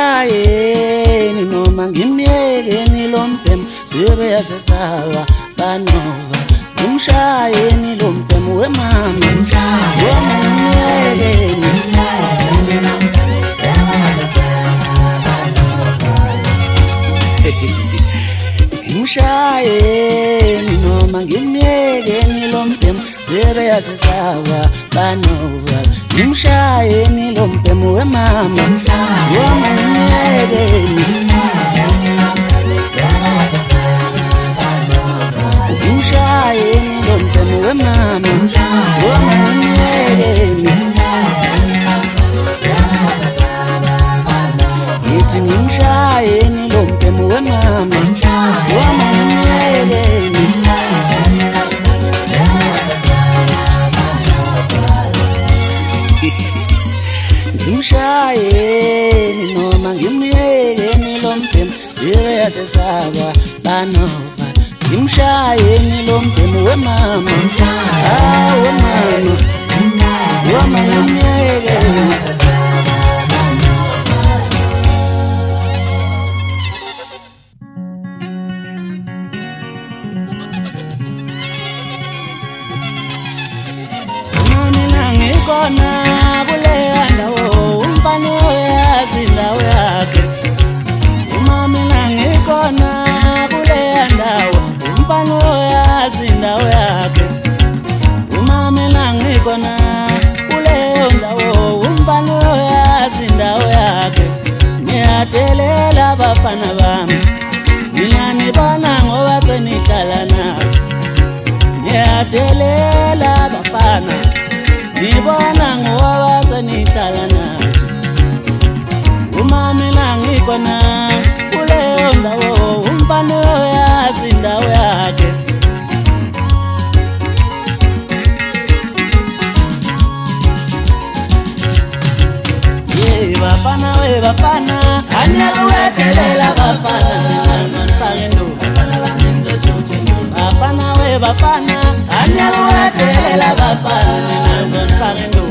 Ngimshayeni noma ngimyekeni lompemu sibe yasesawa banova. Ngimshayeni lompemu wemama ngimyekeni ngimshayeni noma ngimyekeni lompemu sibe yasesawa banova. Ngimshayeni lompemu wemama ngimyekeni ngimshayeni lompemu wemama ngimyekeni ngithi ngimshayeni lompemu wemama ngimyekeni ngimshayeni noma ngimyekeni lompemu sibe yasesawa banova. Ngimshayeni lompemu wemama wemama ngimyekeni ngikona kuleya ndawo umfana uyazi indawo yakhe. Umamela ngikona kuleya ndawo umfana uyazi indawo yakhe. Umamela ngikona kuleyo ndawo umfana uyazi indawo yakhe. Ngiyadelela abafana bami ngiyanibona ngoba senihlala nabo. Ngiyadelela abafana ngibona ngoba senihlala nathi. Umamela ngikona kuleyo ndawo umfana uyazi indawo yakhe. Bafana we bafana anyekuwethelela bafana nonfakendo bafana we bafana anyekuwethelela bafana nonfakendo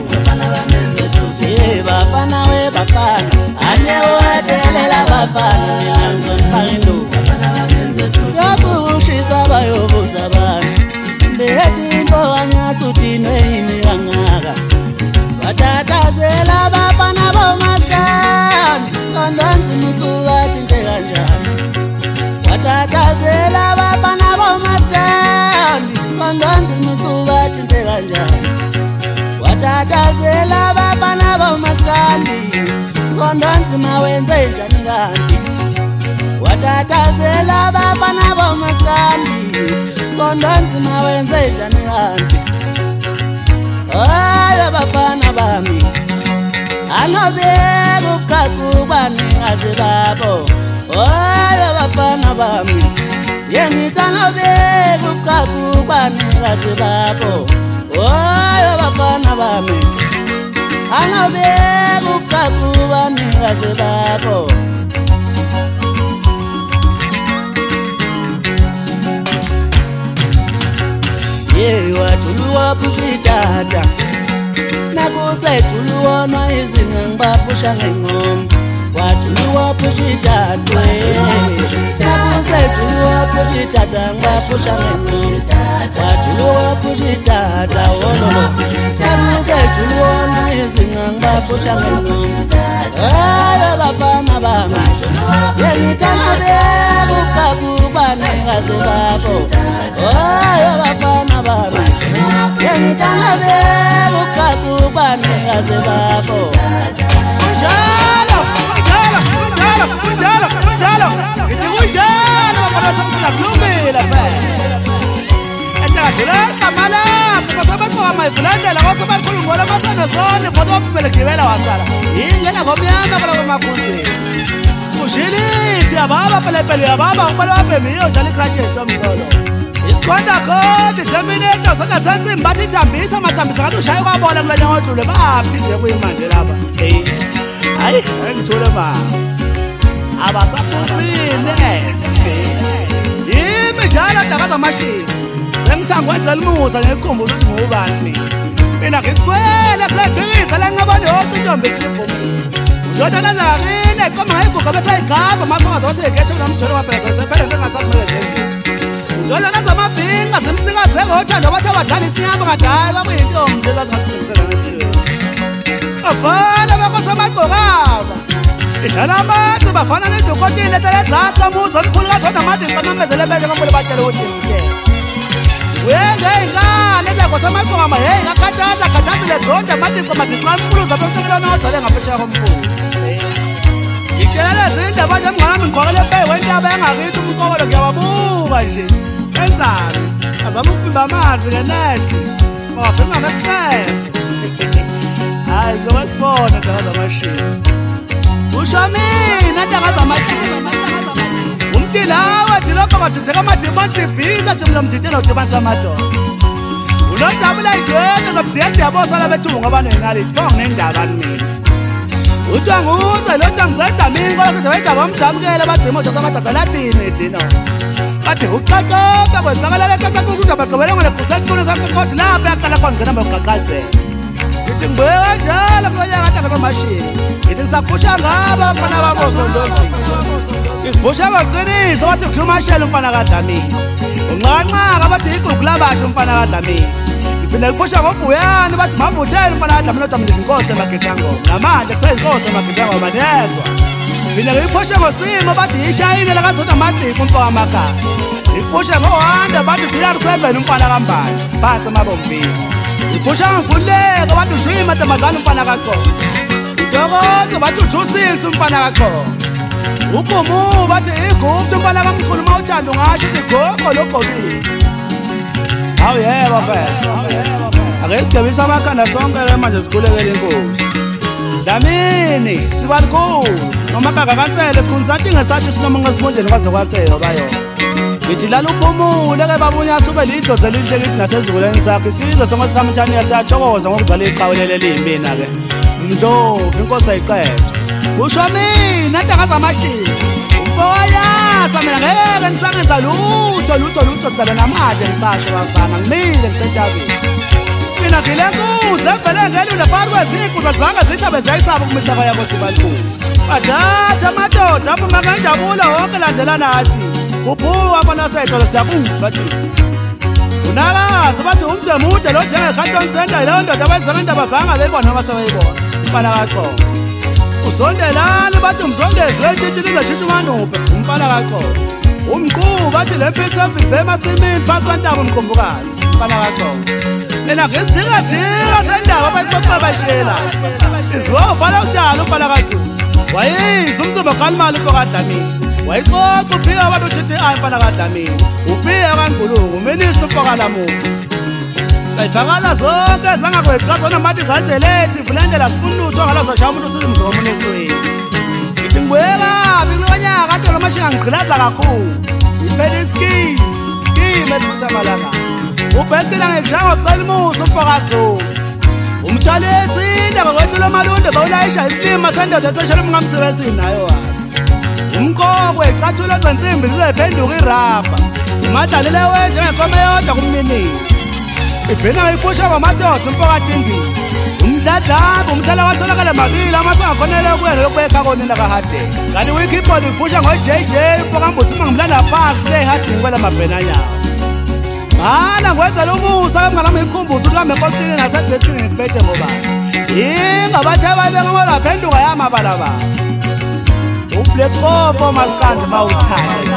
bafana we bafana anyekuwethelela bafana nonfakendo yakushisa bayobuza bani bethi into anyasuthinwe imikangaka watatazela bafana bomasandi sondonzi musubathi nte kanjani. Watatazela bafana bomasandi sondonzi musubathi nte kanjani. Watatazela bafana bomasandi sondonzi mawenze njani kanti. Watatazela bafana bomasandi sondonzi mawenze njani kanti. Ayo bafana bami anobeka ukakubani azibabo. Ayo bafana bami yengithi anobeka ukakubani azibabo. Ayo bafana bami anobeka ukakubani azibabo. Wajuluwa pushitata nakuze juluwa no izinga ngibapusha ngengoma. Wajuluwa pushitata nakuze juluwa pushitata ngibapusha ngengoma. Wajuluwa pushitata wololo nakuze juluwa no izinga ngibapusha ngengoma. Ayo bafana bami yengithi anobeka ukakubani azibabo. Ayo bafana bami yengithi anobeka ukakubani azibabo. Unjalo ngithi kunjalo bafana sesiyakulungela phela entakadileka malasa basabaqoka mayivulandela basabakhulungola basanesone kodwa baphelekibela wasala yindlela ngomnyama bala bamakhunzini ujilisi yababa pelepele yababa ubala wabhemiyo njalo ikrashet omzolo isikhonda khona idleminetha zongasenza imbathi ithambisa amathambisa ngathi ushaye kwabola kulanya ngodlule baphi nje kuyimanje lapha hayi ngithule ma abasaphumile yimi njalo dakaza mashini sengithangwenza limuza ngekukhumbula ukuthi ngubani mina ngisikwela segisa la ngabona yonke intombi esifumile Doda nazarine koma hayiguga bese ayigaba masonga zothi ekhethe nomjolo waphela sephela njengasasimele zenzi. Doda nazamabhinga simsikaze ngothando bathe badala isinyama kadala kuyintombi ezazingathusela ngempilo. Abafana bakosamagcokaba idlala amathe bafana nedokotile etelezathu kamuzi olukhulu kazoda amade ngiqamamezele bele kampole batshele ukuthi ngitshela wengengane zakosamagcokama heyi kakhathazile zonke amadiqo madiqankulu zabesekelana ozale ngaphesheya komkhulu. Ngitshela lezi indaba nje mnganami ngiqokele peyi wentaba yangakithi umqokolo ngiyawabuka nje enzani azama ukuvimba amanzi-ke nethi bawavimba ngesefo. Hayi sokwasibona ntanga zamashini usho mina ntanga zamashini umdilawe dilopha kwadutheka amadimoni visa thi mlo mdidelo udibanisa amadoda unodabula idwete zobudede yabosala bethungu abanenalithi banginendaba mina utwanguze lota ngizedamini kola sedaba idaba omdabukele abadimoto samadadalatini edino bathi uqaqoqa kwenzakalala qaqaqukuda bagqibele ngolebhusa equlu sasekhodi lapho yaqala khona ngenamba yokuqaqazela. Ngithi ngibeka njalo kulonyaka ntanga zamashini ngithi ngisapusha ngabo abafana babosondozini ngibusha ngoqiniso bathi ukhumashela umfana kaDlamini unqanqaka bathi igugu labasha umfana kaDlamini ngiphinda ngibusha ngobuyani bathi mavuthele umfana kaDlamini odwa mina inkosi emagetshangoma namanje kuseyinkosi emagetshangoma nezwa. Ngiphinda ngiyipushe ngosimo bathi yishayile lakazoda amadiqo umfana wamakhaya ngipushe ngohanda bathi CR7 umfana kambani phansi emabombini ngipusha ngivuleka bathi ushwima matamazana umfana kaChoko udokoze bathi ujusisi umfana kaChoko ugumu bathi igupti umfana kamkhulu uma uthanda ungasho uthi gogo logqokile. Hawu yebo phela ake sigabisa amakhanda sonke-ke manje sikhulekele inkosi Dlamini sibalikulu noma kangakansele sikhunisathi ngesasho sinoma ngesibunjeni kwaze kwaseyo bayona. Ngithi lala uphumule-ke babunyasa ube lidlozi elihle kithi nasezikuleni sakho isizwe sonke sikamthaniya siyathokoza ngokuzala iqhawelele eliyimbina-ke Mdlovu inkosi ayiqedwe usho mina ntanga zamashini umfoyasa mina ngeke nisangenza lutho kuzabe namanje ngisasho bafana ngimile ngisentabeni mina ngile nkunzi evele ngelule phakathi kwezinkundla zange zihlabe ziyayisaba ukumisaka yabo sibalikulu badatha amadoda aphuma kanjabula wonke landela nathi uphuka abona setolo siyakuzwa thina unakazi bathi umde mude lo njengekhathon center leyo ndoda abayizakendaba zange beyibona noma sebeyibona umfana kaChoko usondelani bathi umsondezwe entshintshi lizashitsha umanuphe umfana kaChoko umqhubu bathi le mpisa evimbe emasimini phansi kwentaba umqumbukazi umfana kaChoko mina ngisidikadika sendaba abayixoxa bayishiyela iziwa ubhala utshalo umfana kaZulu wayiza umzimba kalimali upho kaDlamini wayixoxa uphika abantu uTTI umfana kaDlamini uphika kaNgulungu uminister upho kaLamuka sayivakala zonke zangakweqazona mathi ngazelethi vulandela sifuna utho ngalazashaya umuntu usizi omunye esweni. Ngithi ngibuyekapi kulonyaka kade lo mashinga ngigqilaza kakhulu iphela iskimi esibusa amalanga ubhekile ngekujanga ocela umusa umfo kaZulu umthwalo esinde ngokwethula omalunde bawulayisha isilima sendoda eseshela umngamsebenzini nayo wazi umqoko eqathula ezensimbi zizephenduka irabha umadlalile wenje ngenkome yodwa kumninini ibhena ngayipusha ngamadoda umfo kaThingini umdladlamba umdlala watholakala mabili amasonga khonele ukuyela lokubekha konina kahadeni kanti wikhipoli ipusha ngo-JJ umfo kambuthi uma ngimlanda phansi kule hadini kwela mabhenanyana Mana ngwenzela umusa emnganami ngikhumbuza ukuthi kambe enkosini nasedeskini ngiphethe ngobani ingabathi abayibeka ngola phenduka yamabalabala uBlack Popo maskandi mawuthanda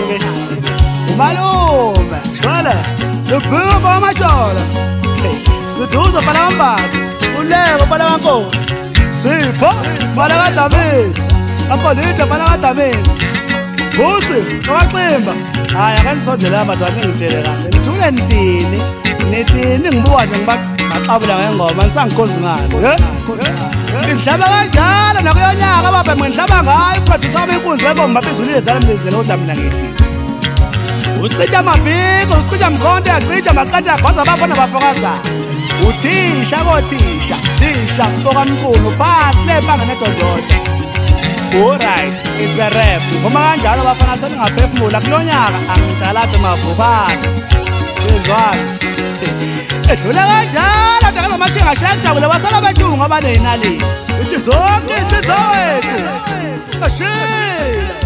umalume shwele sibhuma amashola siduduza bhala kambathi uleko bhala kankosi sipho bhala kaDlamini apolite bhala kaDlamini Busi kaXimba hayi akanisondela amadwana ngitshele kahle ngithule nithini ngibuka nje ngibaxabula ngengoma nisangikhozi ngani ngidlaba kanjalo nakuyonyaka baba ngidlaba ngayo producer wami inkunzi yebomba phezulu yezala mlezela kodwa mina ngithi usicija amabhiko usicija mkhonto yacija amaqatha yagwaza abafana bafokazana uthisha kothisha thisha mfoka mqunu phasi lebanga nedodota alright it's a rap ngoma kanjalo bafana seningaphefumula kulonyaka angidala apha emavukana sezwana edlula kanjalo ndakaza mashinga shakujabule basala bethunga abanenali ithi zonke insizwa wethu ashila